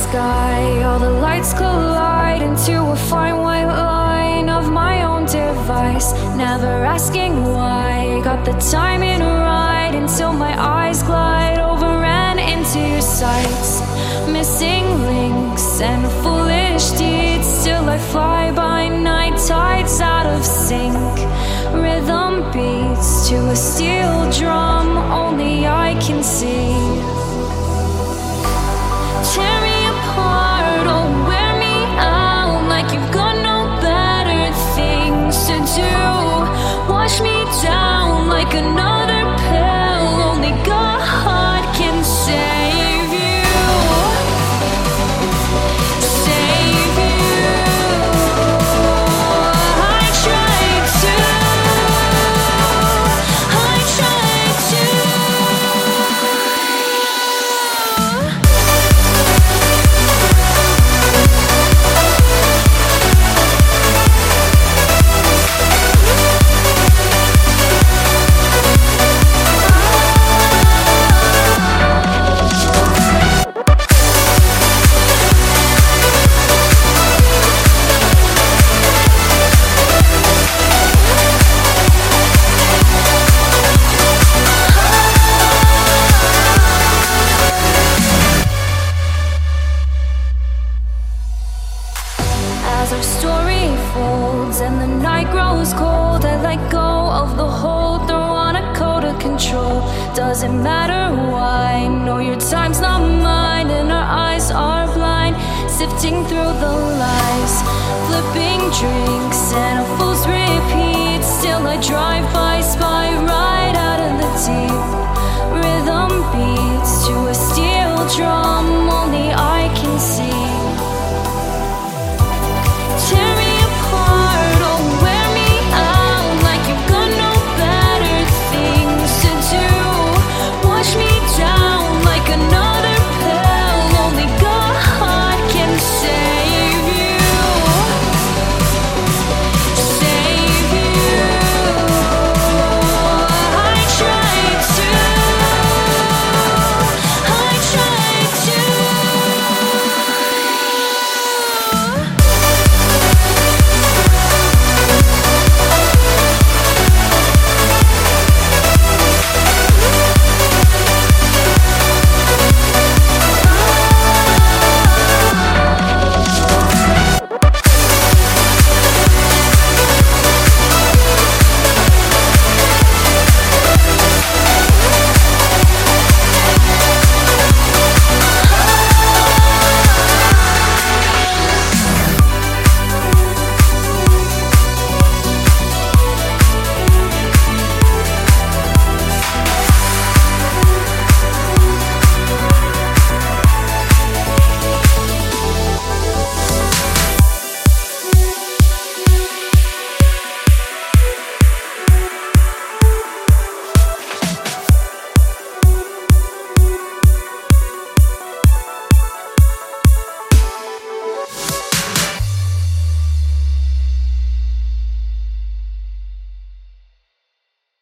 sky, all the lights collide into a fine white line of my own device. Never asking why, got the timing right until my eyes glide over and into your sights. Missing links and foolish deeds, still I fly by night, tides out of sync. Rhythm beats to a steel drum, only I can see. Tear me apart, oh wear me out, like you've got no better things to do. Wash me down like another pill, only God can save you. Save you. I tried to. I tried to. As our story folds and the night grows cold, I let go of the hold, throw on a coat of control. Doesn't matter why, no, your time's not mine, and our eyes are blind, sifting through the lies, flipping drinks and a fool's repeat. Still I drive by, spiral.